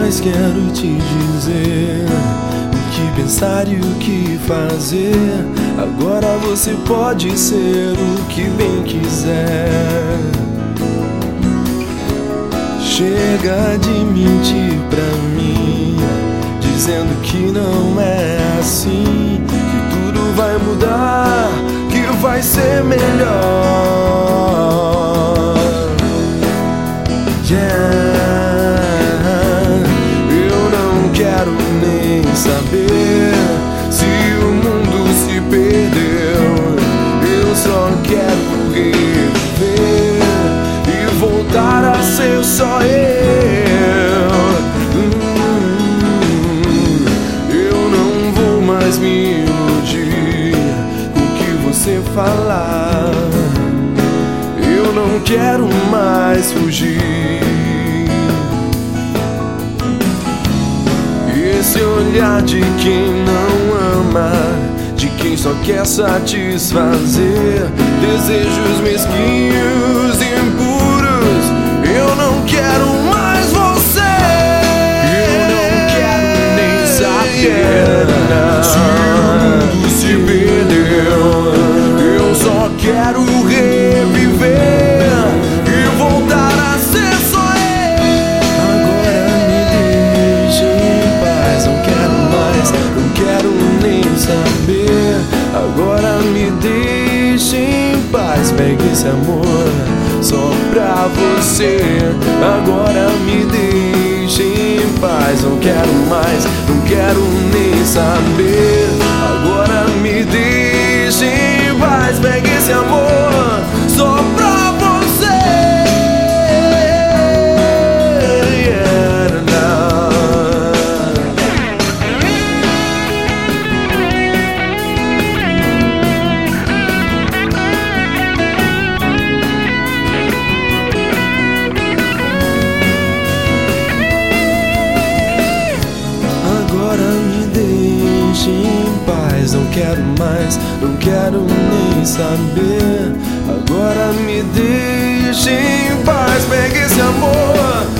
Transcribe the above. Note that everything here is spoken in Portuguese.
mais quero te dizer o que pensar e o que fazer. Agora você pode ser o que bem quiser. Chega de mentir pra mim, dizendo que não é assim, que tudo vai mudar, que vai ser melhor. Eu não quero nem saber se o mundo se perdeu. Eu só quero reviver e voltar a ser só eu. Eu não vou mais me iludir com o que você falar. Eu não quero mais fugir. Esse olhar de quem não ama, de quem só quer satisfazer desejos mesquinhos e impuros. Eu não quero mais você. Eu não quero nem saber se o mundo se perdeu. Eu só quero reviver e voltar a ser só eu. Agora me deixe em paz, não quero mais, não quero nem saber. Agora me deixe em paz, pegue esse amor só pra você. Agora me deixe em paz, não quero mais, não quero nem saber. Agora me deixe em paz, pegue esse amor só pra você. Em paz, não quero mais, não quero nem saber. Agora me deixe em paz, pegue esse amor